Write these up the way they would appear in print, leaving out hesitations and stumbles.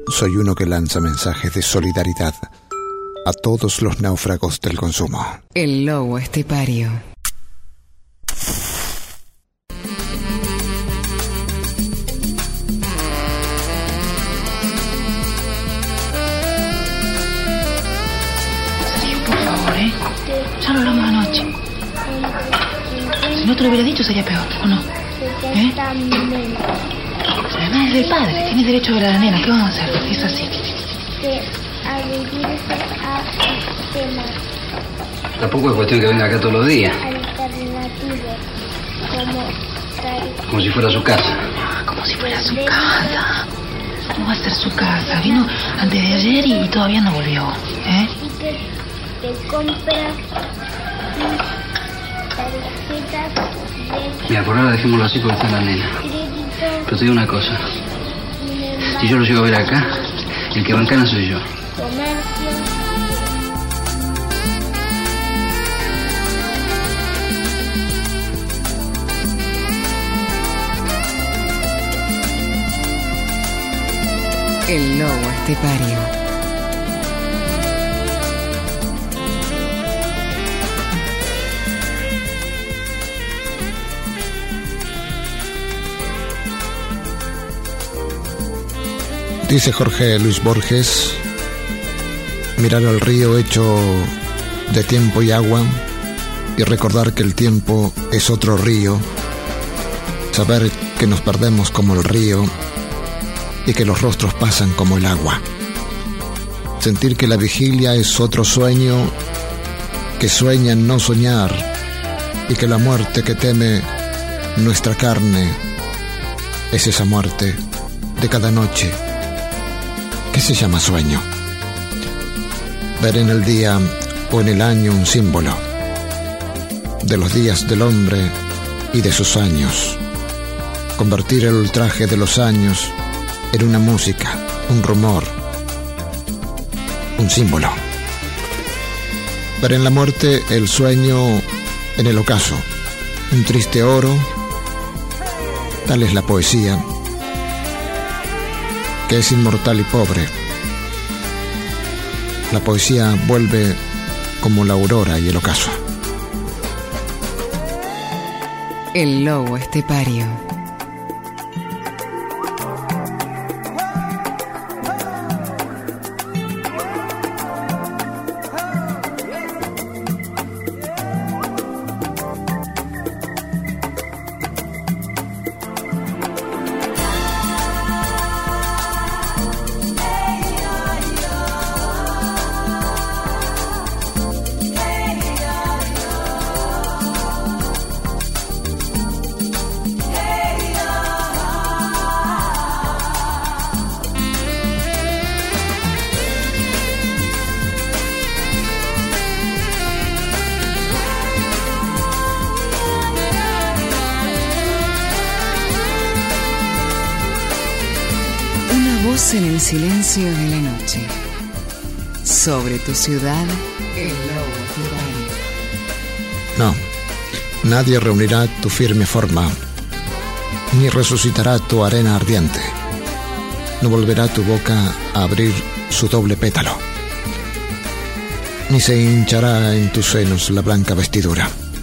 soy uno que lanza mensajes de solidaridad a todos los náufragos del consumo. El lobo estepario. Sergio, por favor, ya lo hablamos anoche. Si no te lo hubiera dicho sería peor, ¿o no? La nena es del padre, tiene derecho a ver a la nena. ¿Qué vamos a hacer? Es así. Adherirse a sistemas Tampoco es cuestión que venga acá todos los días. alternativos Como si fuera su casa. Como si fuera su casa. ¿Cómo va a ser su casa? Vino antes de ayer y todavía no volvió. y que te compras tarjetas de Mira, por ahora dejémoslo así porque está la nena. crédito, Pero te digo una cosa. Si yo lo llego a ver acá, el que bancana soy yo. comercio. El lobo estepario. Dice Jorge Luis Borges: mirar al río hecho de tiempo y agua y recordar que el tiempo es otro río, saber que nos perdemos como el río y que los rostros pasan como el agua, sentir que la vigilia es otro sueño, que sueña en no soñar y que la muerte que teme nuestra carne es esa muerte de cada noche que se llama sueño. Ver en el día o en el año un símbolo de los días del hombre y de sus años, convertir el ultraje de los años en una música, un rumor, un símbolo. Ver en la muerte el sueño en el ocaso, un triste oro. Tal es la poesía, que es inmortal y pobre. La poesía vuelve como la aurora y el ocaso. El lobo estepario. En el silencio de la noche, sobre tu ciudad, el lobo estepario. No, nadie reunirá tu firme forma, ni resucitará tu arena ardiente. No volverá tu boca a abrir su doble pétalo, ni se hinchará en tus senos la blanca vestidura.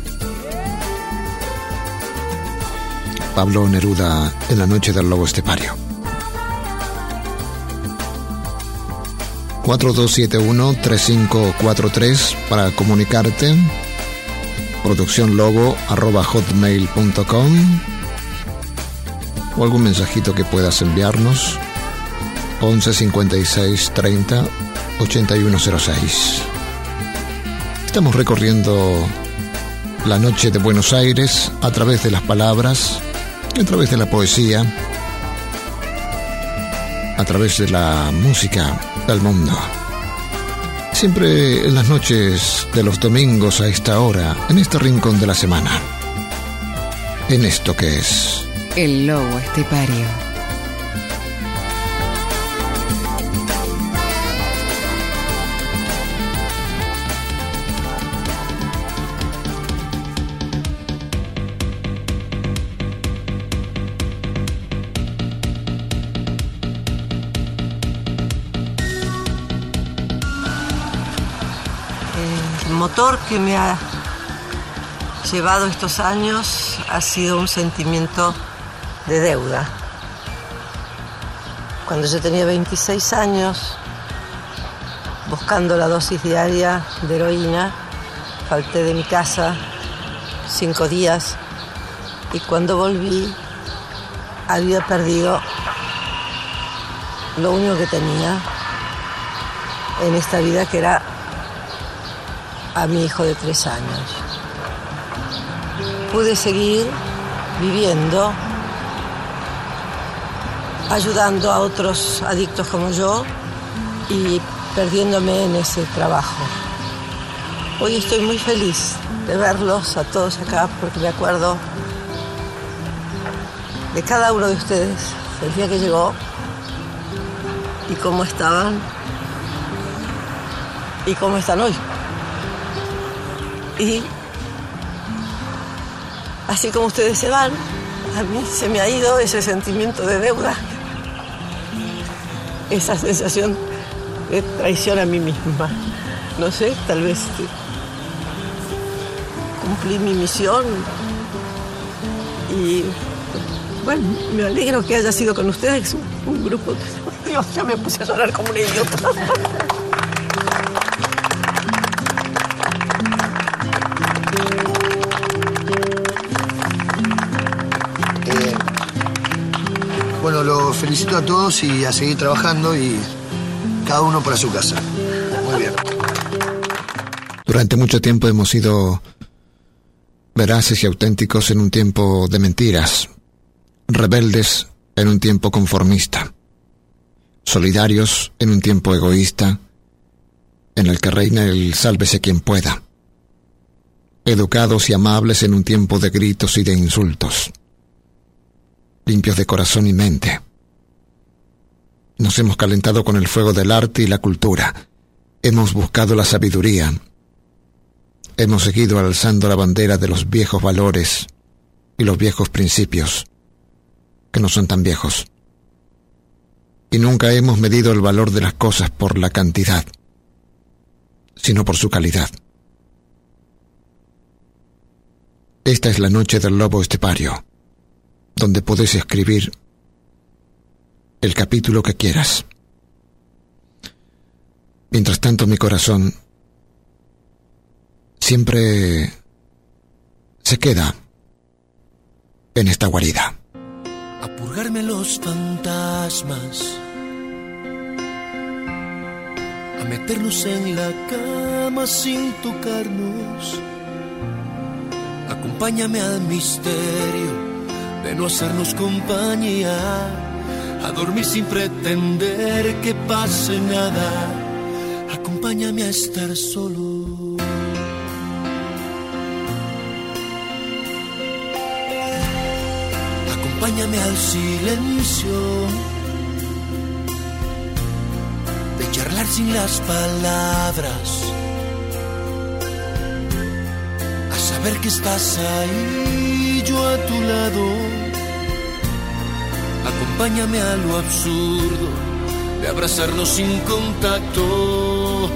Pablo Neruda en la noche del lobo estepario. 4271-3543 para comunicarte. produccionlobo@hotmail.com o algún mensajito que puedas enviarnos. 11 56 30 8106. Estamos recorriendo la noche de Buenos Aires a través de las palabras, a través de la poesía, a través de la música del mundo. Siempre en las noches de los domingos a esta hora, en este rincón de la semana, en esto que es El lobo estepario. motor que me ha llevado estos años ha sido un sentimiento de deuda. Cuando yo tenía 26 años, buscando la dosis diaria de heroína, falté de mi casa 5 días y cuando volví había perdido lo único que tenía en esta vida, que era a mi hijo de 3 años. Pude seguir viviendo, ayudando a otros adictos como yo y perdiéndome en ese trabajo. Hoy estoy muy feliz de verlos a todos acá porque me acuerdo de cada uno de ustedes, el día que llegó y cómo estaban y cómo están hoy. Y así como ustedes se van, a mí se me ha ido ese sentimiento de deuda, esa sensación de traición a mí misma. No sé, tal vez cumplí mi misión y bueno, me alegro que haya sido con ustedes un grupo. Dios, ya me puse a llorar como una idiota. Bueno, los felicito a todos y a seguir trabajando y cada uno para su casa. Muy bien. Durante mucho tiempo hemos sido veraces y auténticos en un tiempo de mentiras, rebeldes en un tiempo conformista, solidarios en un tiempo egoísta, en el que reina el sálvese quien pueda, educados y amables en un tiempo de gritos y de insultos, limpios de corazón y mente. Nos hemos calentado con el fuego del arte y la cultura, hemos buscado la sabiduría, hemos seguido alzando la bandera de los viejos valores y los viejos principios, que no son tan viejos. Y nunca hemos medido el valor de las cosas por la cantidad, sino por su calidad. Esta es la noche del lobo estepario, donde podés escribir el capítulo que quieras. Mientras tanto, mi corazón siempre se queda en esta guarida. A purgarme los fantasmas, a meternos en la cama sin tocarnos. Acompáñame al misterio de no hacernos compañía, a dormir sin pretender que pase nada. Acompáñame a estar solo. Acompáñame al silencio de charlar sin las palabras, a saber que estás ahí, yo a tu lado. Acompáñame a lo absurdo de abrazarnos sin contacto.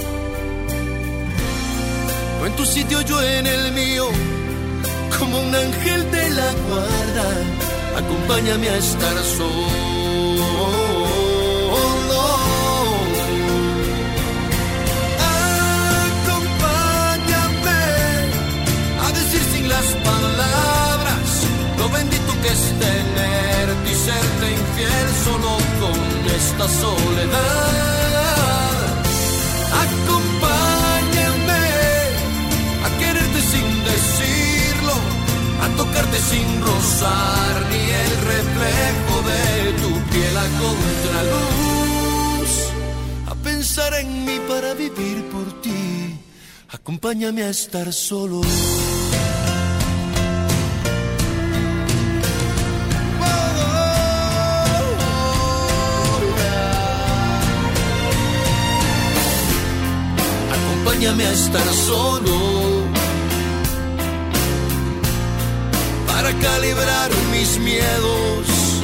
O en tu sitio, yo en el mío, como un ángel de la guarda. Acompáñame a estar solo. Acompáñame a decir sin las palabras lo bendito que es tenerte y serte infiel solo con esta soledad. Acompáñame a quererte sin decirlo, a tocarte sin rozar ni el reflejo de tu piel a contraluz, a pensar en mí para vivir por ti. Acompáñame a estar solo. Acompáñame a estar solo, para calibrar mis miedos,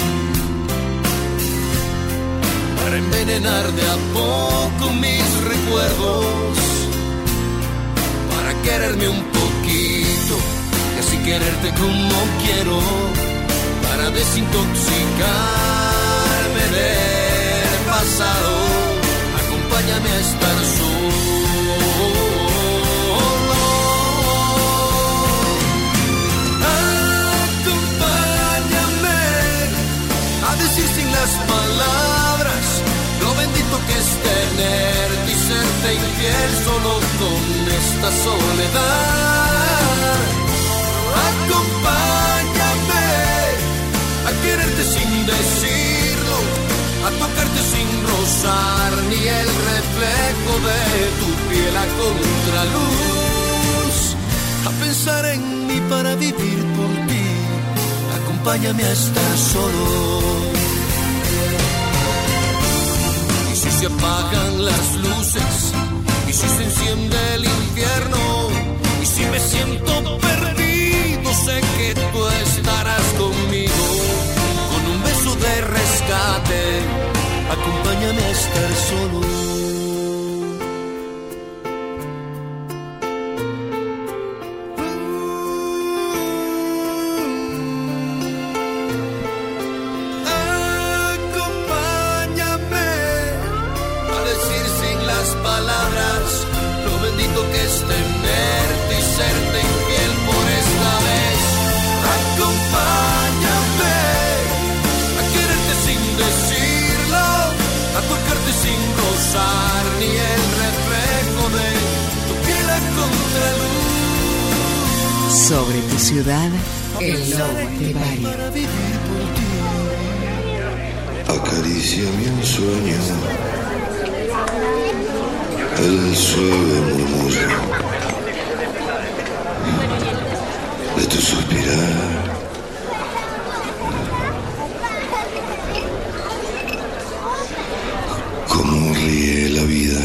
para envenenar de a poco mis recuerdos, quererme un poquito y así quererte como quiero, para desintoxicarme del pasado. Acompáñame a estar solo. Acompáñame a decir sin las palabras lo bendito que es tenerte y serte infiel solo con esta soledad. Acompáñame a quererte sin decirlo, a tocarte sin rozar ni el reflejo de tu piel a contraluz, a pensar en mí para vivir por ti. Acompáñame a estar solo. Y si se apagan las luces, y si se enciende el infierno, y si me siento perdido, sé que tú estarás conmigo. Con un beso de rescate, acompáñame a estar solo. Acompáñame a decir sin las palabras lo bendito que es tenerte y serte infiel por esta vez. Acompáñame a quererte sin decirlo, a tocarte sin rozar ni el reflejo de tu piel a contraluz. Sobre tu ciudad, el lobo estepario. Para vivir por ti. Acaríciame un sueño, el suave murmullo de tu suspirar. Cómo ríe la vida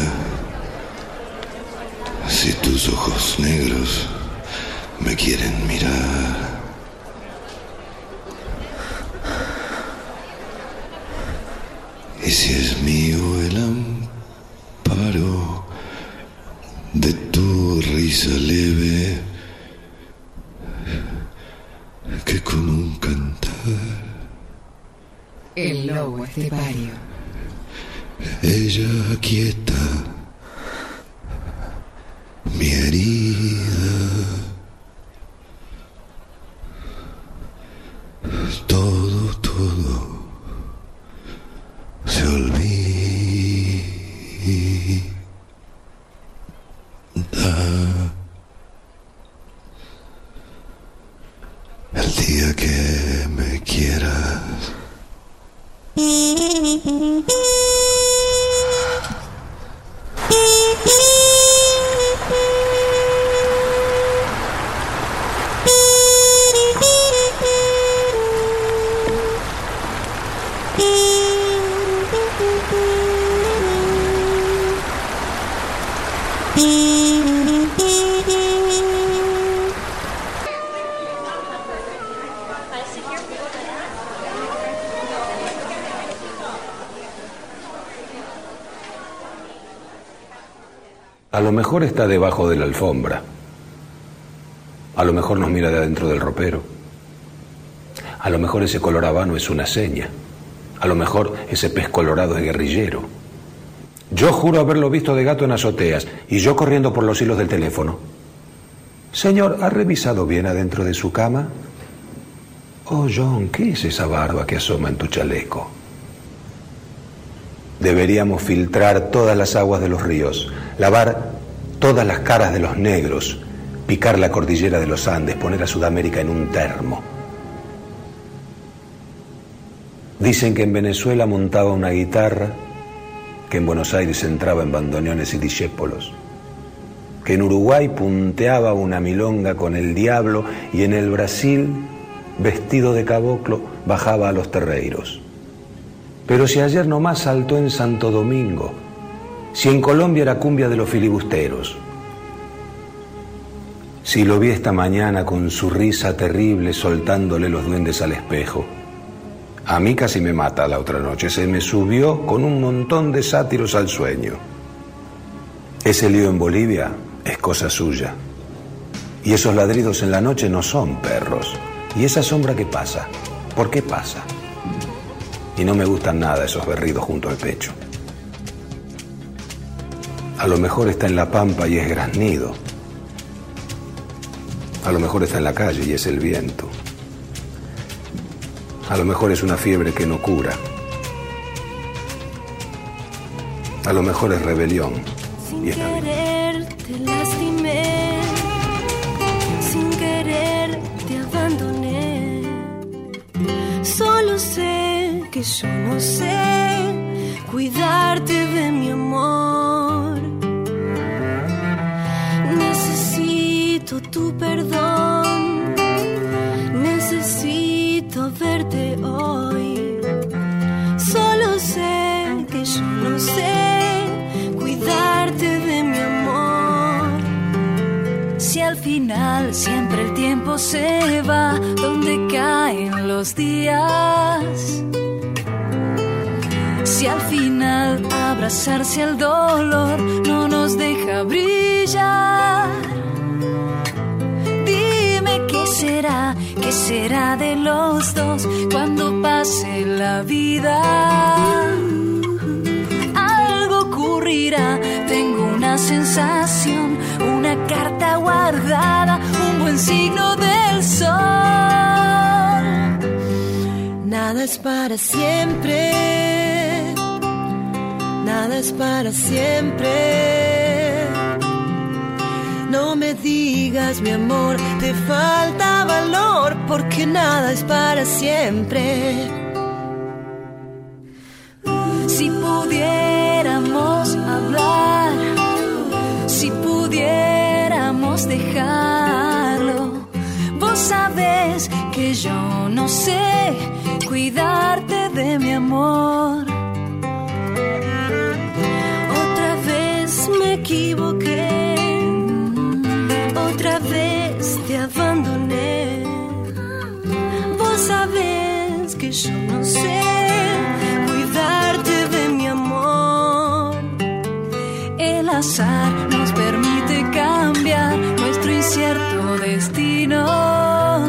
si tus ojos negros me quieren mirar. Y si es mío el amparo de tu risa leve, que como un cantar El lobo estepario. ella aquieta mi herida. Todo, todo se olvida el día que me quieras. A lo mejor está debajo de la alfombra. A lo mejor nos mira de adentro del ropero. A lo mejor ese color habano es una seña. A lo mejor ese pez colorado es guerrillero. Yo juro haberlo visto de gato en azoteas y yo corriendo por los hilos del teléfono. Señor, ¿ha revisado bien adentro de su cama? Oh, John, ¿qué es esa barba que asoma en tu chaleco? Deberíamos filtrar todas las aguas de los ríos, lavar todas las caras de los negros, picar la cordillera de los Andes, poner a Sudamérica en un termo. Dicen que en Venezuela montaba una guitarra, que en Buenos Aires entraba en bandoneones y discépolos, que en Uruguay punteaba una milonga con el diablo y en el Brasil, vestido de caboclo, bajaba a los terreiros. Pero si ayer nomás saltó en Santo Domingo, si en Colombia era cumbia de los filibusteros, si lo vi esta mañana con su risa terrible soltándole los duendes al espejo, a mí casi me mata la otra noche, se me subió con un montón de sátiros al sueño. Ese lío en Bolivia es cosa suya, Y esos ladridos en la noche no son perros. ¿Y esa sombra qué pasa? ¿Por qué pasa? Y no me gustan nada esos berridos junto al pecho. A lo mejor está en la pampa y es graznido. A lo mejor está en la calle y es el viento. A lo mejor es una fiebre que no cura. A lo mejor es rebelión. Sin querer te lastimé, sin querer te abandoné. Solo sé que yo no sé cuidarte de mi amor. Necesito tu perdón, necesito verte hoy. Solo sé que yo no sé cuidarte de mi amor. Si al final siempre el tiempo se va donde caen los días, si al final abrazarse al dolor no nos deja brillar, dime qué será de los dos cuando pase la vida. Algo ocurrirá, tengo una sensación, una carta guardada, un buen signo del sol. Nada es para siempre, nada es para siempre. No me digas, mi amor, te falta valor, porque nada es para siempre. Si pudiéramos hablar, si pudiéramos dejarlo, vos sabés que yo no sé cuidarte de mi amor. Otra vez me equivoqué, otra vez te abandoné. Vos sabés que yo no sé cuidarte de mi amor. El azar nos permite cambiar nuestro incierto destino.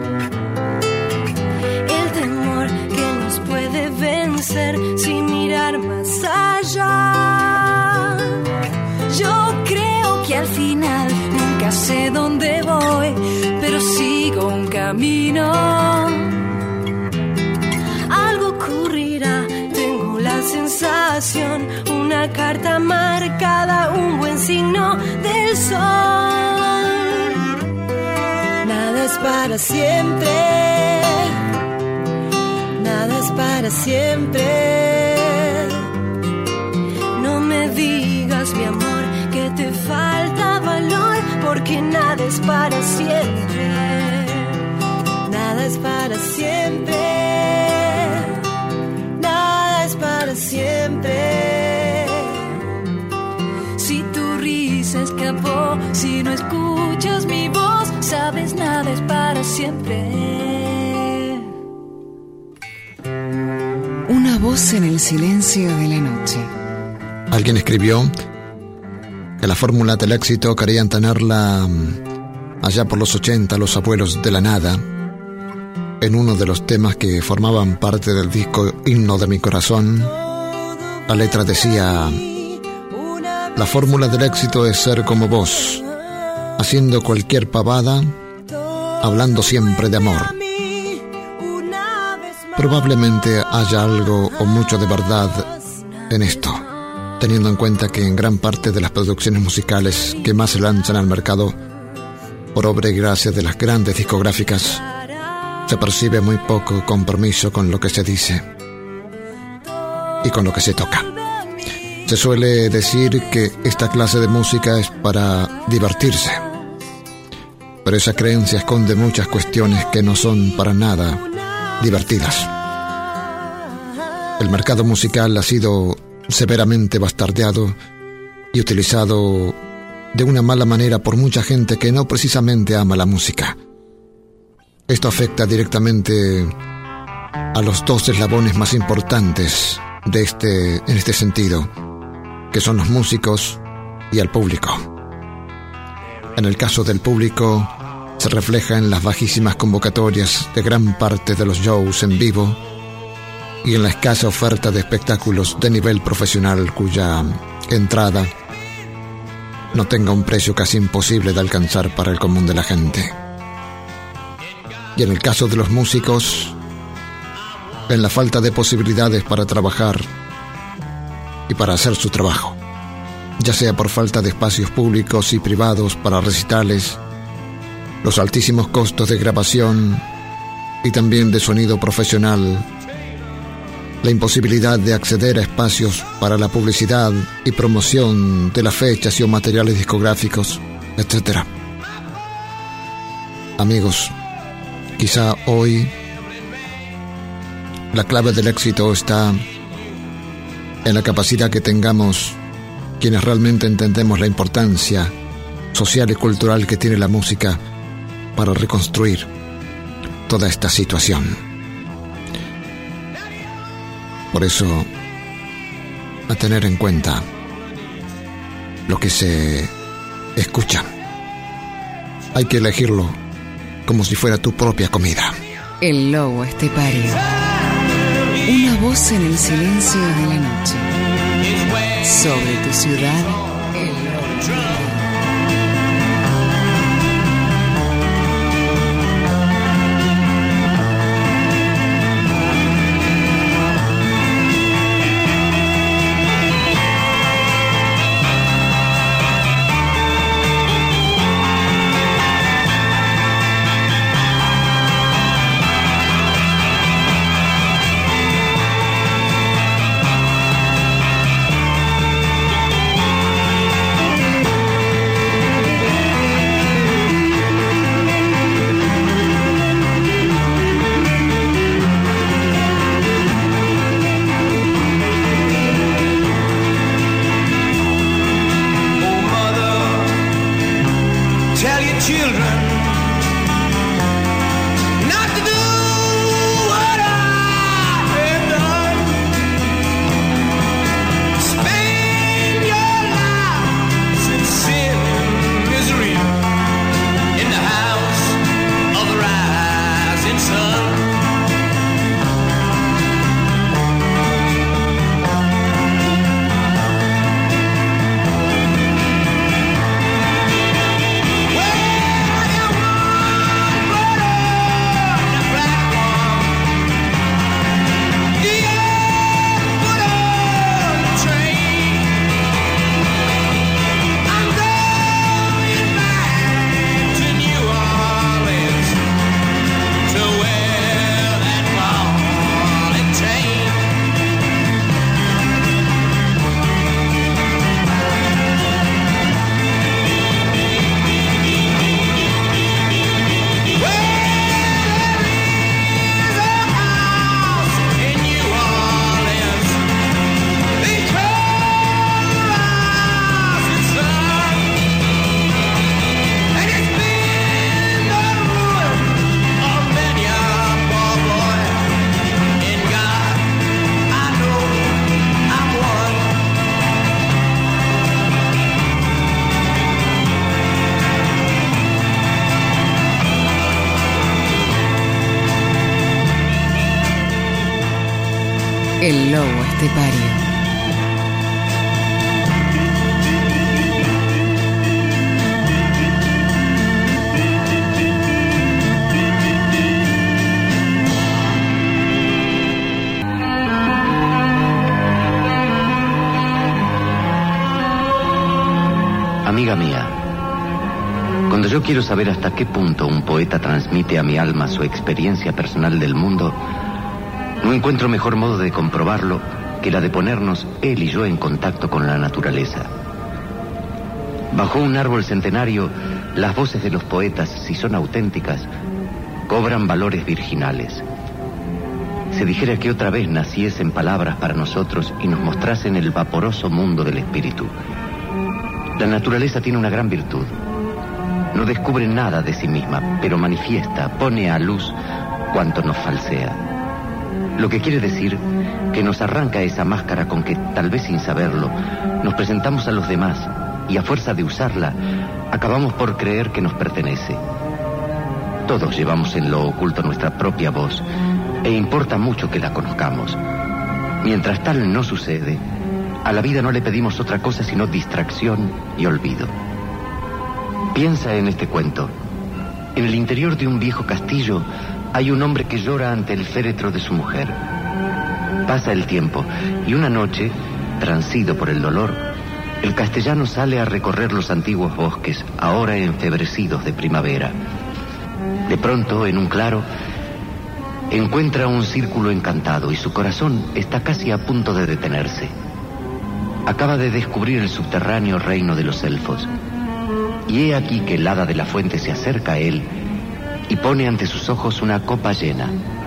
El temor que nos puede vencer sin mirar más allá. Yo creo que al final nunca sé dónde voy, pero sigo un camino. Algo ocurrirá, tengo la sensación, una carta marcada, un buen signo del sol. Nada es para siempre, nada es para siempre. No me digas, mi amor, que te falta valor, porque nada es para siempre, nada es para siempre, nada es para siempre. Si tu risa escapó, si no escuchas mi voz, sabes, nada es para siempre. Una voz en el silencio de la noche. Alguien escribió que la fórmula del éxito querían tenerla allá por los 80 los abuelos de la nada. En uno de los temas que formaban parte del disco Himno de mi corazón, la letra decía: la fórmula del éxito es ser como vos, haciendo cualquier pavada, hablando siempre de amor. Probablemente haya algo o mucho de verdad en esto, teniendo en cuenta que en gran parte de las producciones musicales que más se lanzan al mercado, por obra y gracia de las grandes discográficas, se percibe muy poco compromiso con lo que se dice y con lo que se toca. Se suele decir que esta clase de música es para divertirse, pero esa creencia esconde muchas cuestiones que no son para nada divertidas. El mercado musical ha sido severamente bastardeado y utilizado de una mala manera por mucha gente que no precisamente ama la música. Esto afecta directamente a los dos eslabones más importantes en este sentido, que son los músicos y al público. En el caso del público, se refleja en las bajísimas convocatorias de gran parte de los shows en vivo y en la escasa oferta de espectáculos de nivel profesional cuya entrada no tenga un precio casi imposible de alcanzar para el común de la gente. Y en el caso de los músicos, en la falta de posibilidades para trabajar y para hacer su trabajo, ya sea por falta de espacios públicos y privados para recitales, los altísimos costos de grabación y también de sonido profesional, la imposibilidad de acceder a espacios para la publicidad y promoción de las fechas y o materiales discográficos, etc. Amigos, quizá hoy la clave del éxito está en la capacidad que tengamos quienes realmente entendemos la importancia social y cultural que tiene la música para reconstruir toda esta situación. Por eso, a tener en cuenta lo que se escucha. Hay que elegirlo como si fuera tu propia comida. El lobo estepario. Una voz en el silencio de la noche. Sobre tu ciudad, el lobo estepario. El lobo estepario. Amiga mía, cuando yo quiero saber hasta qué punto un poeta transmite a mi alma su experiencia personal del mundo, no encuentro mejor modo de comprobarlo que la de ponernos él y yo en contacto con la naturaleza. Bajo un árbol centenario, las voces de los poetas, si son auténticas, cobran valores virginales. Se dijera que otra vez naciesen palabras para nosotros y nos mostrasen el vaporoso mundo del espíritu. La naturaleza tiene una gran virtud. No descubre nada de sí misma, pero manifiesta, pone a luz cuanto nos falsea. Lo que quiere decir que nos arranca esa máscara con que, tal vez sin saberlo, nos presentamos a los demás y a fuerza de usarla, acabamos por creer que nos pertenece. Todos llevamos en lo oculto nuestra propia voz, e importa mucho que la conozcamos. Mientras tal no sucede, a la vida no le pedimos otra cosa sino distracción y olvido. Piensa en este cuento. En el interior de un viejo castillo hay un hombre que llora ante el féretro de su mujer. Pasa el tiempo y una noche, transido por el dolor, el castellano sale a recorrer los antiguos bosques, ahora enfebrecidos de primavera. De pronto, en un claro, encuentra un círculo encantado y su corazón está casi a punto de detenerse. Acaba de descubrir el subterráneo reino de los elfos. Y he aquí que el hada de la fuente se acerca a él y pone ante sus ojos una copa llena.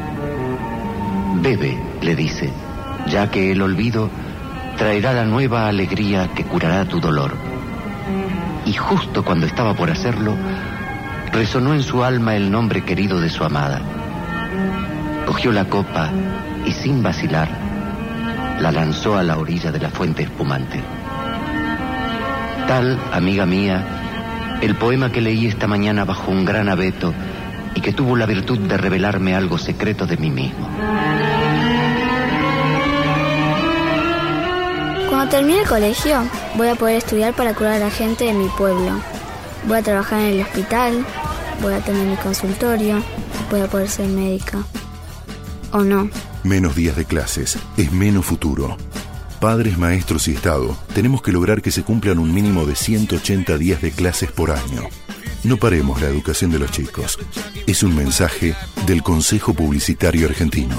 Bebe, le dice, ya que el olvido traerá la nueva alegría que curará tu dolor. Y justo cuando estaba por hacerlo, resonó en su alma el nombre querido de su amada. Cogió la copa y sin vacilar, la lanzó a la orilla de la fuente espumante. Tal, amiga mía, el poema que leí esta mañana bajo un gran abeto y que tuvo la virtud de revelarme algo secreto de mí mismo. Cuando termine el colegio, voy a poder estudiar para curar a la gente de mi pueblo. Voy a trabajar en el hospital, voy a tener mi consultorio, voy a poder ser médica. ¿O no? Menos días de clases es menos futuro. Padres, maestros y Estado, tenemos que lograr que se cumplan un mínimo de 180 días de clases por año. No paremos la educación de los chicos. Es un mensaje del Consejo Publicitario Argentino.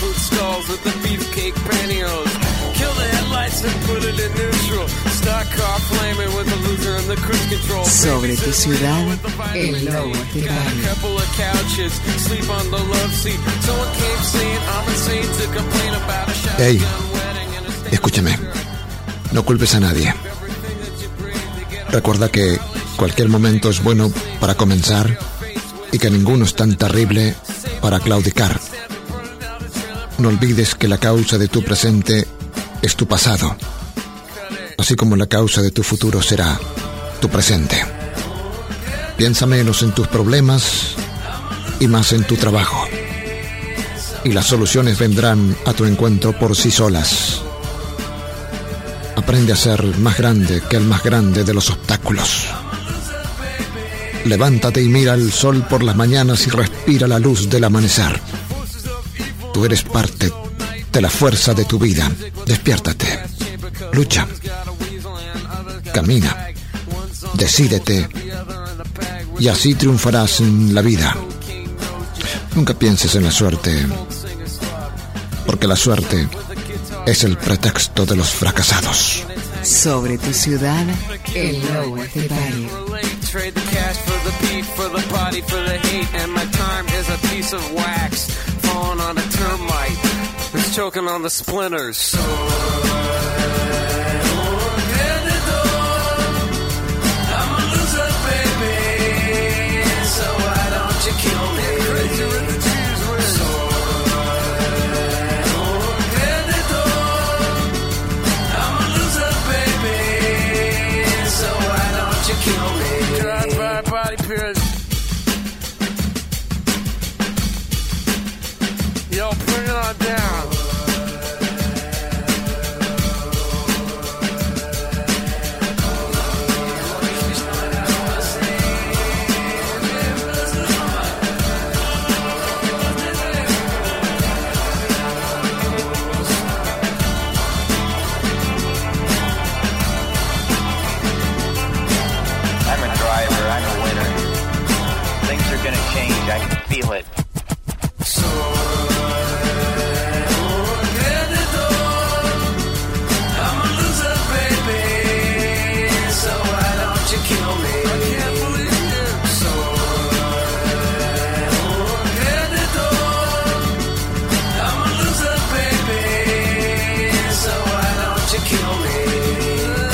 Sobre tu ciudad, el lobo estepario. Hey, escúchame. No culpes a nadie. Recuerda que cualquier momento es bueno para comenzar y que ninguno es tan terrible para claudicar. No olvides que la causa de tu presente es tu pasado, así como la causa de tu futuro será tu presente. Piensa menos en tus problemas y más en tu trabajo, y las soluciones vendrán a tu encuentro por sí solas. Aprende a ser más grande que el más grande de los obstáculos. Levántate y mira el sol por las mañanas y respira la luz del amanecer. Tú eres parte de la fuerza de tu vida. Despiértate, lucha, camina, decídete y así triunfarás en la vida. Nunca pienses en la suerte, porque la suerte es el pretexto de los fracasados. Sobre tu ciudad, el lobo estepario. Trade the cash for the beef, for the body, for the hate, and my time is a piece of wax falling on a termite that's choking on the splinters. I'm a loser, baby, so why don't you kill me? Crazy with the Jews with I'm a loser, baby, so why don't you kill me? Body pierce. Yo, bring it on down. I can feel it. I'm a loser, baby, so why don't you kill me? I can't believe it. So I'm a loser, baby, so why don't you kill me?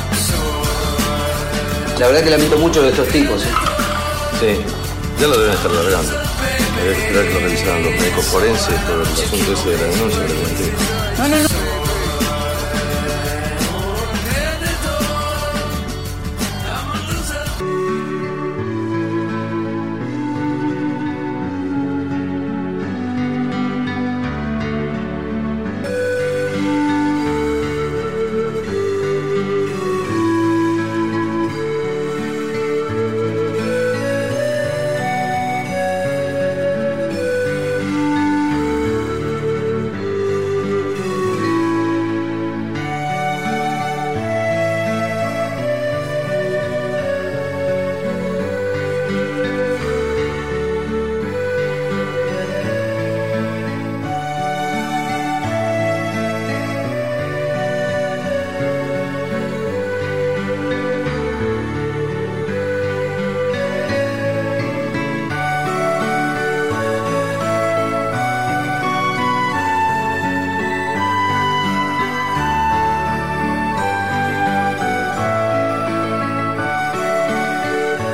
La verdad que lamento mucho de estos tipos, ¿eh? Sí. Ya lo deben estar largando. Había que esperar que lo revisaran los médicos forenses por el asunto ese de la denuncia que le comenté. No.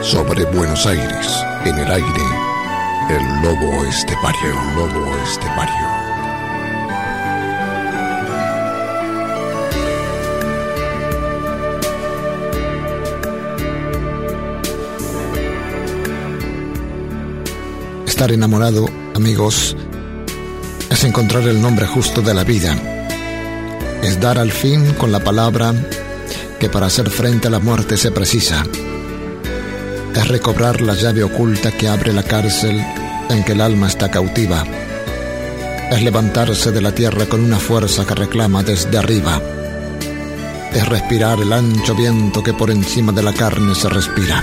Sobre Buenos Aires, en el aire, el lobo estepario, el lobo estepario. Estar enamorado, amigos, es encontrar el nombre justo de la vida. Es dar al fin con la palabra que para hacer frente a la muerte se precisa. Es recobrar la llave oculta que abre la cárcel en que el alma está cautiva. Es levantarse de la tierra con una fuerza que reclama desde arriba. Es respirar el ancho viento que por encima de la carne se respira.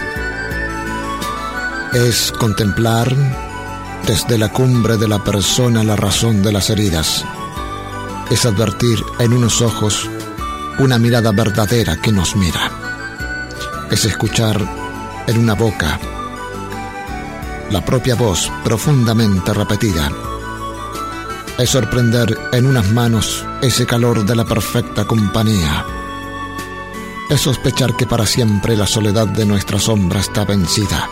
Es contemplar desde la cumbre de la persona la razón de las heridas. Es advertir en unos ojos una mirada verdadera que nos mira. Es escuchar en una boca la propia voz profundamente repetida. Es sorprender en unas manos ese calor de la perfecta compañía. Es sospechar que para siempre la soledad de nuestra sombra está vencida.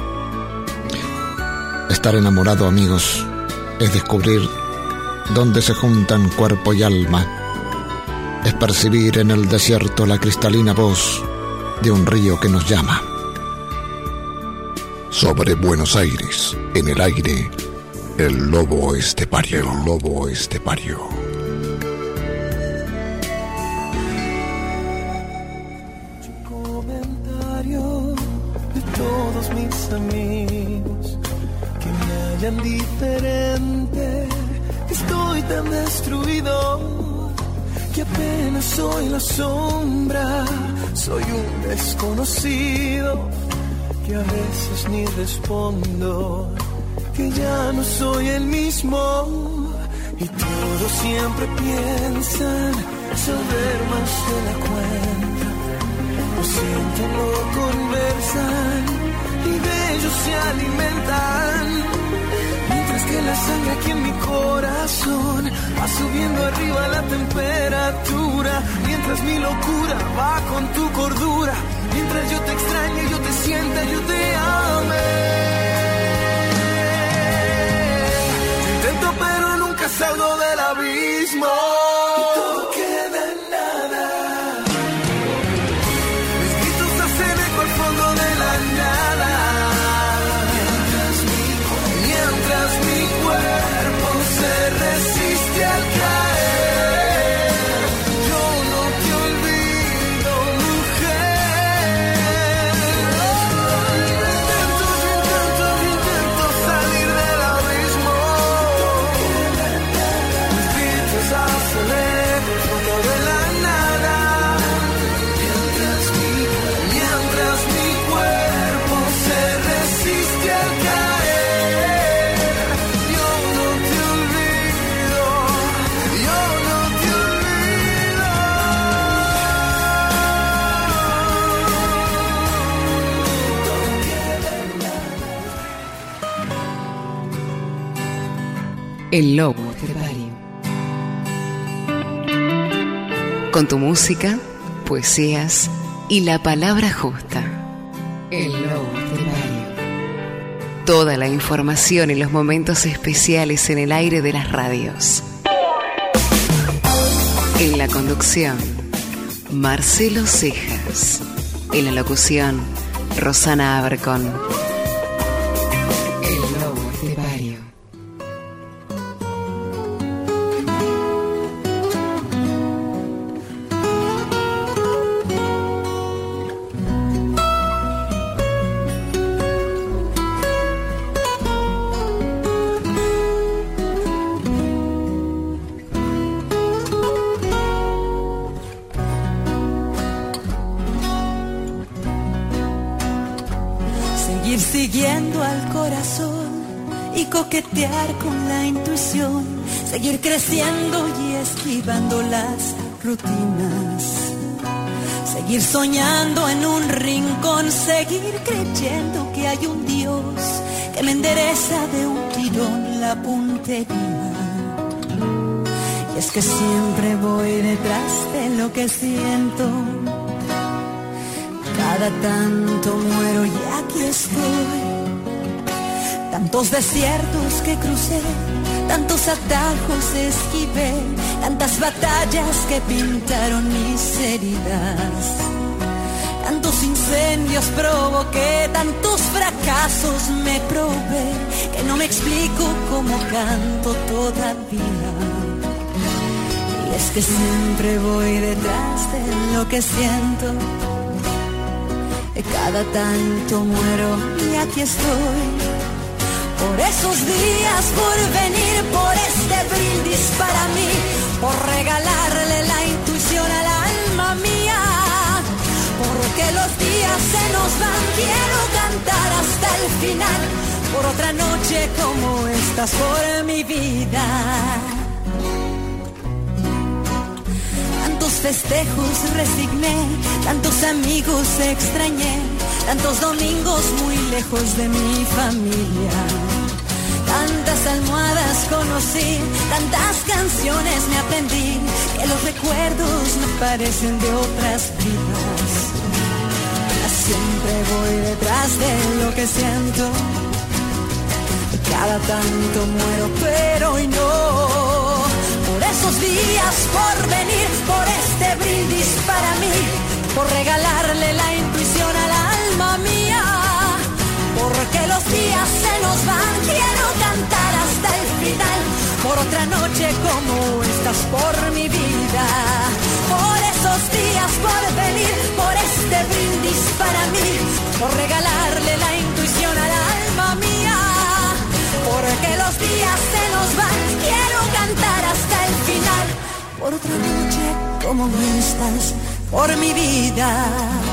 Estar enamorado, amigos, es descubrir dónde se juntan cuerpo y alma. Es percibir en el desierto la cristalina voz de un río que nos llama. Sobre Buenos Aires, en el aire, el lobo estepario, el lobo estepario. Comentario de todos mis amigos que me hallan diferente. Estoy tan destruido que apenas soy la sombra. Soy un desconocido que a veces ni respondo, que ya no soy el mismo. Y todos siempre piensan saber más de la cuenta. Lo siento, no conversan y de ellos se alimentan. Mientras que la sangre aquí en mi corazón va subiendo arriba la temperatura. Mientras mi locura va con tu cordura. Mientras yo te extrañe, yo te sienta, yo te amé. Yo intento pero nunca salgo del abismo. Y todo queda en nada. Mis gritos hacen eco al fondo de la nada. Mientras mi cuerpo se resiste al caer, yo no te olvido, mujer. Intento salir del abismo. Mis gritos hacen eco al fondo de la nada. Mientras mi cuerpo se resiste al caer. El lobo estepario. Con tu música, poesías y la palabra justa. El lobo estepario. Toda la información y los momentos especiales en el aire de las radios. En la conducción, Marcelo Cejas. En la locución, Rosana Abercón. El lobo estepario. Siguiendo al corazón y coquetear con la intuición, seguir creciendo y esquivando las rutinas, seguir soñando en un rincón, seguir creyendo que hay un Dios que me endereza de un tirón la puntería. Y es que siempre voy detrás de lo que siento, cada tanto muero ya aquí estoy. Tantos desiertos que crucé, tantos atajos esquivé, tantas batallas que pintaron mis heridas, tantos incendios provoqué, tantos fracasos me probé, que no me explico cómo canto todavía. Y es que siempre voy detrás de lo que siento, cada tanto muero y aquí estoy. Por esos días, por venir, por este brindis para mí, por regalarle la intuición al alma mía. Porque los días se nos van, quiero cantar hasta el final, por otra noche como estas, por mi vida. Tantos festejos resigné, tantos amigos extrañé, tantos domingos muy lejos de mi familia. Tantas almohadas conocí, tantas canciones me aprendí, que los recuerdos me parecen de otras vidas. Siempre voy detrás de lo que siento, cada tanto muero, pero hoy no. Por esos días, por venir, por este brindis para mí, por regalarle la intuición al alma mía. Porque los días se nos van, quiero cantar hasta el final, por otra noche como estas, por mi vida. Por esos días, por venir, por este brindis para mí, por regalarle la intuición al alma mía. Porque los días se nos van, quiero cantar hasta el final, por otra noche como estas, por mi vida.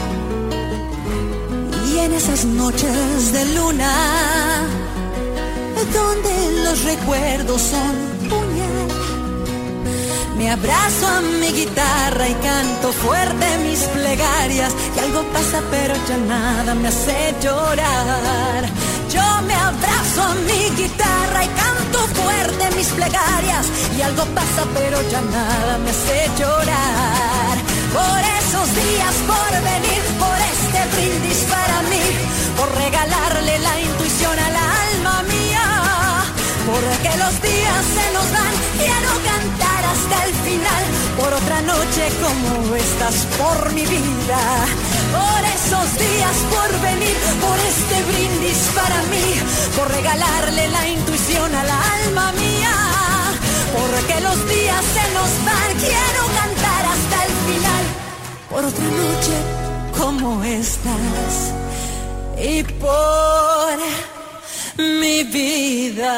Y en esas noches de luna, donde los recuerdos son puñal, me abrazo a mi guitarra y canto fuerte mis plegarias. Y algo pasa pero ya nada me hace llorar. Yo me abrazo a mi guitarra y canto fuerte mis plegarias. Y algo pasa pero ya nada me hace llorar. Por esos días, por venir, por este brindis para mí, por regalarle la intuición al alma mía. Porque los días se nos van, quiero cantar hasta el final, por otra noche como estas, por mi vida. Por esos días, por venir, por este brindis para mí, por regalarle la intuición al alma mía. Porque los días se nos van, quiero cantar hasta el final, por otra noche como estas y por mi vida.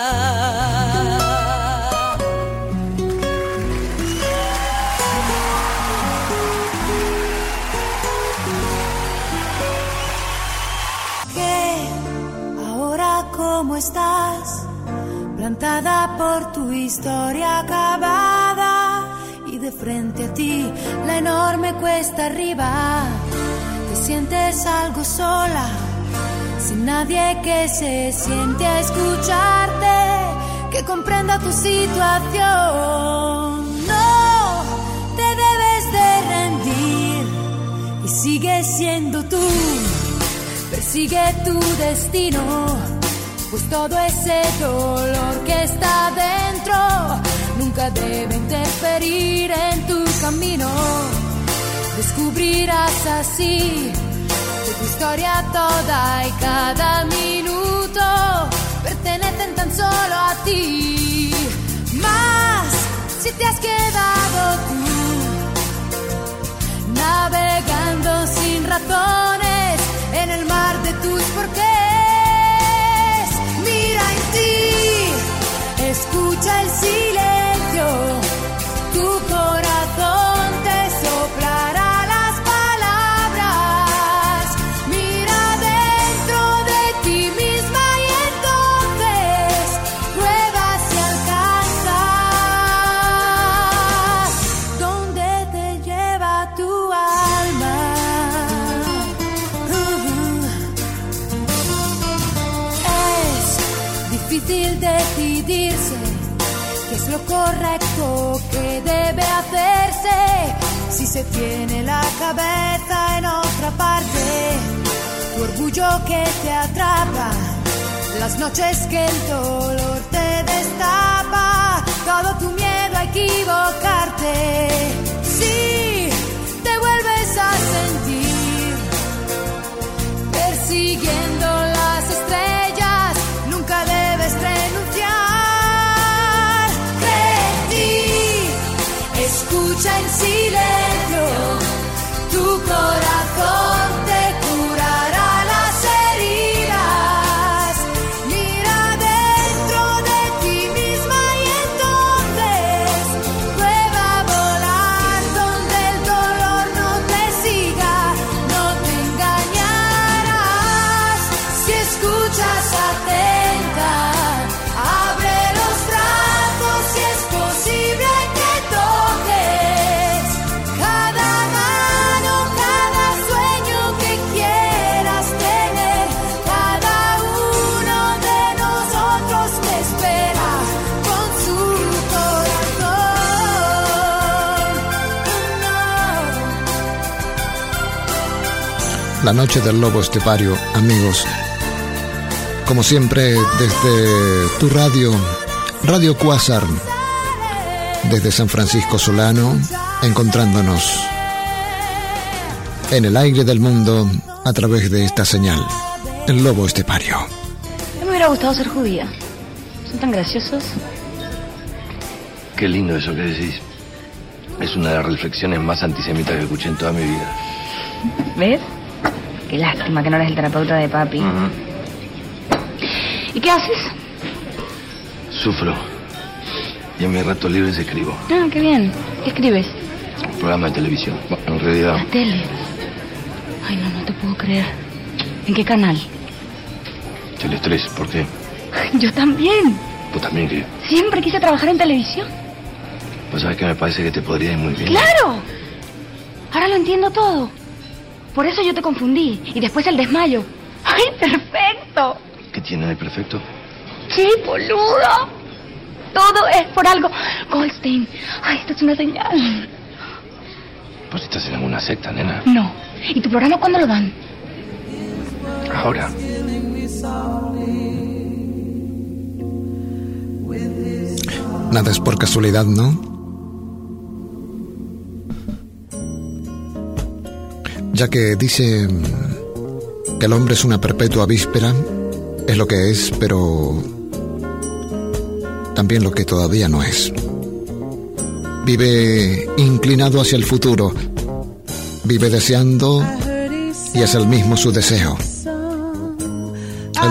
¿Qué? Ahora cómo estás, plantada por tu historia acabada, y de frente a ti la enorme cuesta arriba. Te sientes algo sola, sin nadie que se siente a escucharte, que comprenda tu situación. No te debes de rendir y sigue siendo tú. Persigue tu destino, pues todo ese dolor que está dentro nunca debe interferir en tu camino. Descubrirás así que tu historia toda y cada minuto pertenecen tan solo a ti. Más si te has quedado tú navegando sin razones en el mar de tus porqués. Mira en ti, escucha el silencio, tu corazón te soplará las palabras. Mira dentro de ti misma y entonces prueba si alcanzas donde te lleva tu alma. Es difícil decidirse qué es lo correcto que debe hacerse si se tiene la cabeza en otra parte. tu orgullo que te atrapa, las noches que el dolor te destapa, todo tu miedo a equivocarte. Sí, te vuelves a sentir persiguiendo las estrellas, nunca debes renunciar. Cree en ti, escucha en silencio, tu corazón te curará las heridas. Mira dentro de ti misma y entonces prueba a volar donde el dolor no te siga, no te engañarás. Si escuchas atenta, abre los brazos si es posible que toques cada mano, cada sueño que quieras tener, cada uno de nosotros te espera con su corazón. La noche del lobo estepario, amigos. Como siempre, desde tu radio, Radio Cuásar, desde San Francisco Solano, encontrándonos en el aire del mundo a través de esta señal, el lobo estepario. A mí me hubiera gustado ser judía. Son tan graciosos. Qué lindo eso que decís. Es una de las reflexiones más antisemitas que escuché en toda mi vida. ¿Ves? Qué lástima que no eres el terapeuta de papi. ¿Y qué haces? Sufro. Y en mis ratos libres escribo. Ah, qué bien. ¿Qué escribes? Un programa de televisión. Bueno, en realidad... La tele. Ay, no te puedo creer. ¿En qué canal? Tele 3, ¿por qué? Yo también. ¿Vos también qué? Siempre quise trabajar en televisión. Pues sabes que me parece que te podría ir muy bien. ¡Claro! Ahora lo entiendo todo. Por eso yo te confundí. Y después el desmayo. ¡Ay, perfecto! ¿Qué tiene de perfecto? ¡Qué boludo! Todo es por algo. Goldstein. Ay, esto es una señal. Pues estás en alguna secta, nena. No. ¿Y tu programa cuándo lo dan? Ahora. Nada es por casualidad, ¿no? Ya que dice que el hombre es una perpetua víspera, es lo que es, pero también lo que todavía no es. Vive inclinado hacia el futuro, vive deseando y es el mismo su deseo. El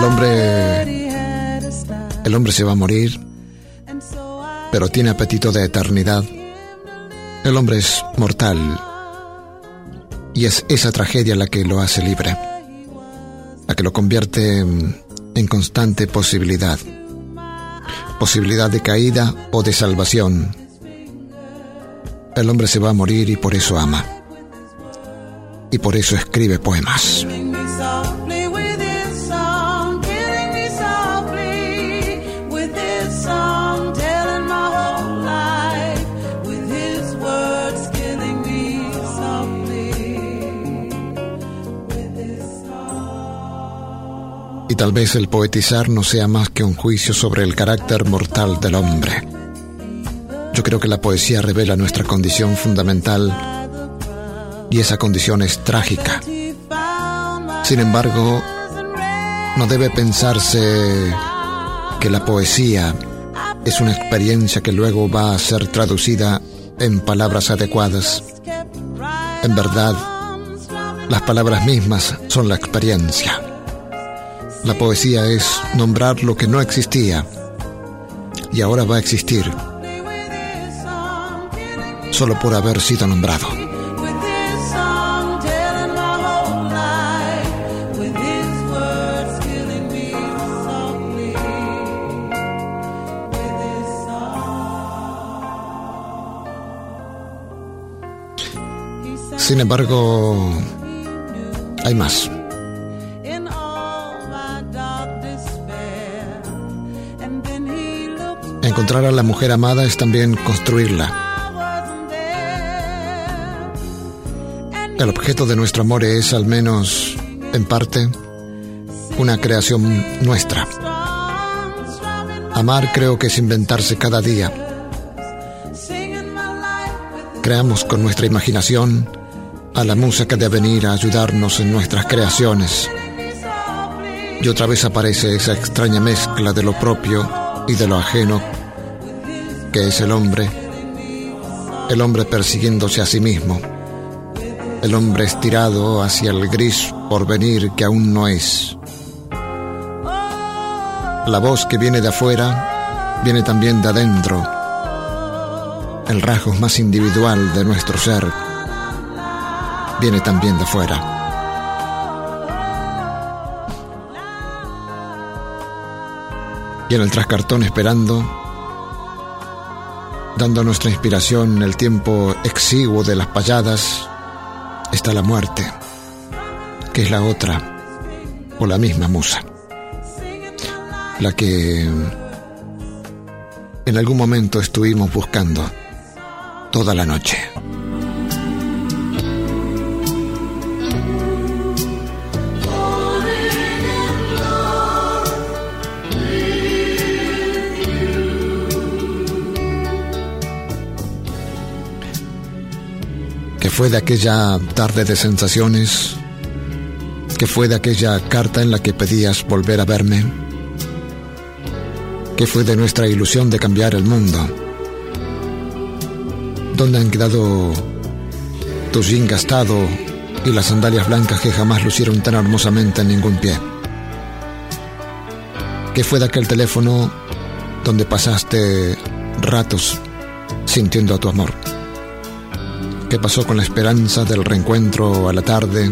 hombre se va a morir, pero tiene apetito de eternidad. El hombre es mortal y es esa tragedia la que lo hace libre, la que lo convierte en constante posibilidad de caída o de salvación. El hombre se va a morir y por eso ama, y por eso escribe poemas. Y tal vez el poetizar no sea más que un juicio sobre el carácter mortal del hombre. Yo creo que la poesía revela nuestra condición fundamental y esa condición es trágica. Sin embargo, no debe pensarse que la poesía es una experiencia que luego va a ser traducida en palabras adecuadas. En verdad, las palabras mismas son la experiencia. La poesía es nombrar lo que no existía y ahora va a existir solo por haber sido nombrado. Sin embargo, hay más. Encontrar a la mujer amada es también construirla. El objeto de nuestro amor es, al menos en parte, una creación nuestra. Amar creo que es inventarse cada día. Creamos con nuestra imaginación a la musa que ha de venir a ayudarnos en nuestras creaciones. Y otra vez aparece esa extraña mezcla de lo propio y de lo ajeno, que es el hombre persiguiéndose a sí mismo, el hombre estirado hacia el gris porvenir que aún no es. La voz que viene de afuera viene también de adentro. El rasgo más individual de nuestro ser viene también de afuera. Y en el trascartón esperando, dando a nuestra inspiración el tiempo exiguo de las payadas, está la muerte, que es la otra o la misma musa, la que en algún momento estuvimos buscando toda la noche. Que fue de aquella tarde de sensaciones, que fue de aquella carta en la que pedías volver a verme, que fue de nuestra ilusión de cambiar el mundo. ¿Dónde han quedado tu jean gastado y las sandalias blancas que jamás lucieron tan hermosamente en ningún pie? ¿Qué fue de aquel teléfono donde pasaste ratos sintiendo a tu amor? ¿Qué pasó con la esperanza del reencuentro a la tarde?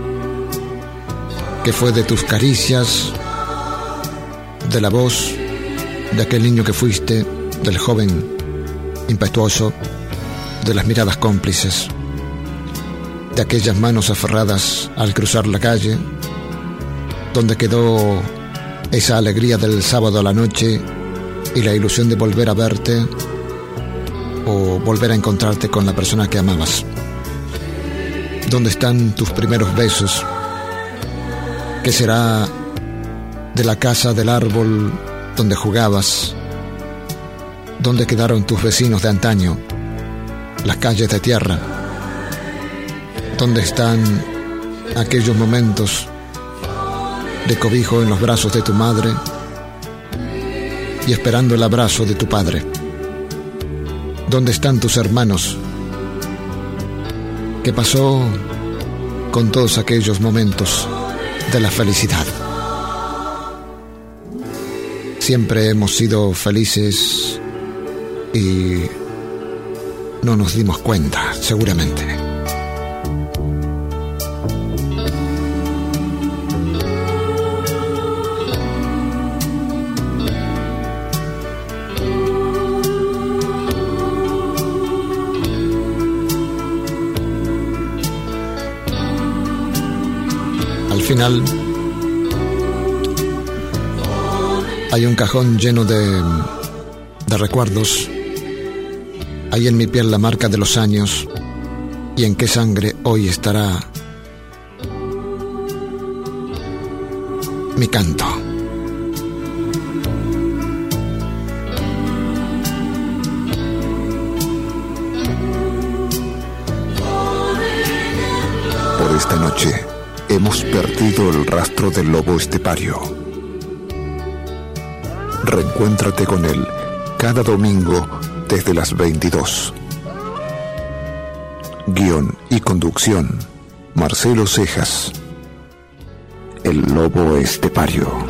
¿Qué fue de tus caricias, de la voz de aquel niño que fuiste, del joven impetuoso, de las miradas cómplices, de aquellas manos aferradas al cruzar la calle? ¿Dónde quedó esa alegría del sábado a la noche y la ilusión de volver a verte o volver a encontrarte con la persona que amabas? ¿Dónde están tus primeros besos? ¿Qué será de la casa, del árbol donde jugabas? ¿Dónde quedaron tus vecinos de antaño? Las calles de tierra. ¿Dónde están aquellos momentos de cobijo en los brazos de tu madre y esperando el abrazo de tu padre? ¿Dónde están tus hermanos? ¿Qué pasó con todos aquellos momentos de la felicidad? Siempre hemos sido felices y no nos dimos cuenta, seguramente. Al final hay un cajón lleno de recuerdos. Hay en mi piel la marca de los años y en qué sangre hoy estará mi canto. Por esta noche hemos perdido el rastro del lobo estepario. Reencuéntrate con él cada domingo desde las 22. Guión y conducción: Marcelo Cejas. El lobo estepario.